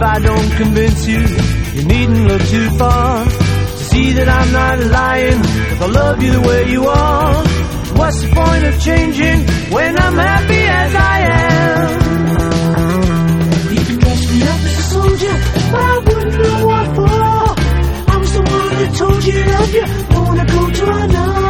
if I don't convince you, you needn't look too far to see that I'm not lying. If I love you the way you are, what's the point of changing when I'm happy as I am? You can dress me up as a soldier, but I wouldn't know what for. I was the one that told you love you, don't wanna go to another.